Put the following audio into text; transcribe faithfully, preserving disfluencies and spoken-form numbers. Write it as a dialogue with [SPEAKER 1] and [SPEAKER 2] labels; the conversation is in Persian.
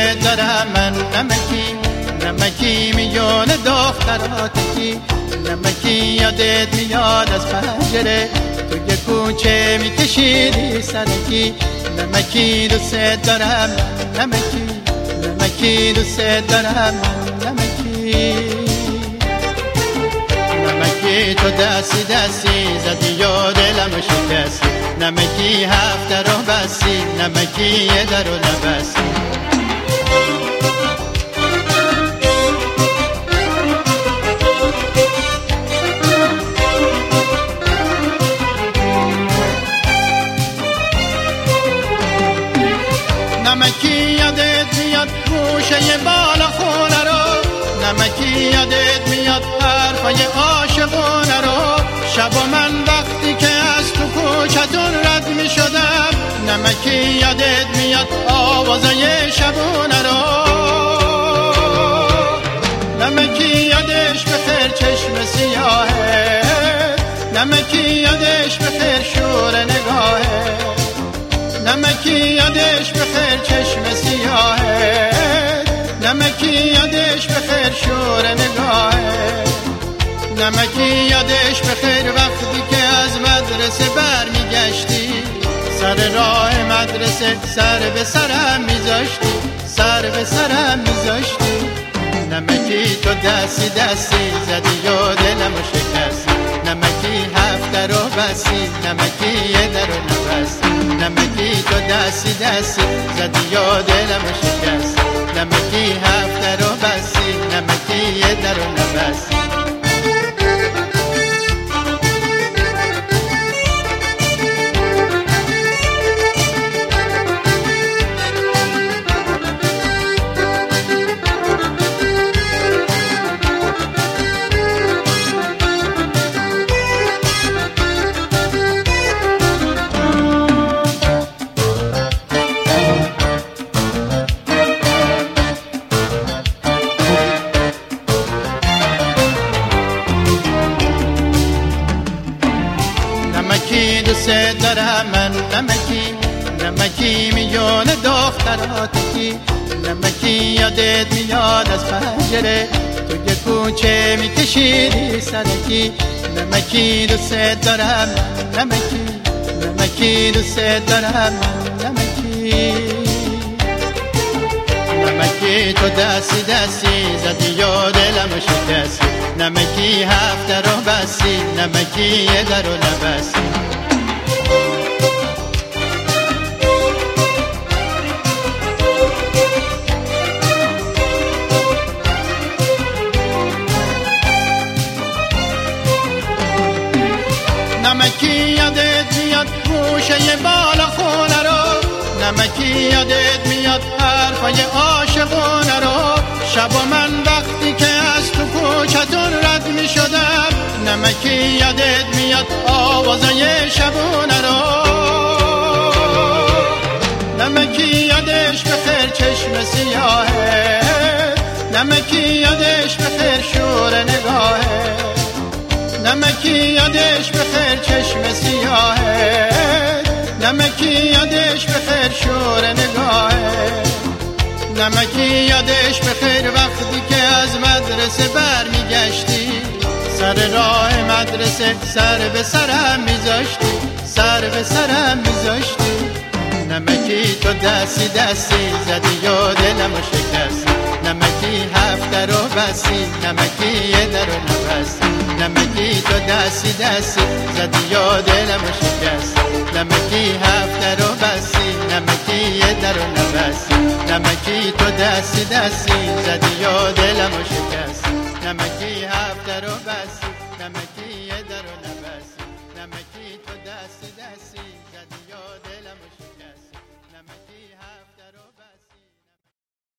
[SPEAKER 1] دارم من نمکی نمکی میون دختراتکی نمکی یادت میاد از پنجره تو یه کوچه میکشیدی سرکی نمکی دوست دارم من نمکی نمکی دوست دارم من نمکی نمکی تو دستی دستی زدی و دلم شکستی نمکی هفته رو بستی نمکی یه در رو نبستی نمکی یادت میاد گوشه بالا خونه رو نمکی یادت میاد حرفای عاشقونه رو شب و من وقتی که از تو کوچتون رد میشدم نمکی یادت میاد آوازای شبونه رو نمکی یادش بخیر چشم سیاهه نمکی یادش بخیر شور نگاهه نمکی یادش بخیر چشم سیاهه نمکی یادش بخیر شور نگاهه نمکی یادش بخیر وقتی که از مدرسه برمیگشتی سر راه مدرسه سر به سرم میذاشتی سر به سرم میذاشتی نمکی تو دستی دستی زدی و دلم شکستی نمکی هفته رو بستی نمکی یه در رو نبستی نمکی تو دستی دستی زدی و دلم شکستی نمکی هفته رو بستی نمکی یه در رو نبستی نمکی دوست دارم من نمکی نمکی میون دختراتکی نمکی یادت میاد از پنجره تو یه کوچه میکشیدی سرکی نمکی دوست دارم من نمکی نمکی دوست دارم من نمکی نمکی تو دستی دستی زدی و دلم شکستی نمکی هفته رو بستی نمکی یه در رو نبستی نمکی یادت میاد گوشه بالا خونه رو نمکی یادت میاد حرفای عاشقونه رو شب و من وقتی که از تو کوچتون رد میشدم نمکی یادت میاد آوازای شبونه رو نمکی یادش بخیر چشم سیاهه نمکی یادش بخیر شور نگاهه نمکی یادش بخیر چشم سیاهه نمکی یادش بخیر شور نگاهه نمکی یادش بخیر وقتی که از مدرسه برمیگشتی سر راه مدرسه سر به سرم میذاشتی سر به سرم میذاشتی نمکی تو دستی دستی زدی و دلم شکستی نمکی هفته رو بستی نمکی یه در رو نبستی نمکی تو دستی دستی زدی و دلم شکستی نمکی هفته رو بستی نمکی یه در رو نبستی نمکی تو دستی دستی زدی و دلم شکستی نمکی هفته رو بستی نمکی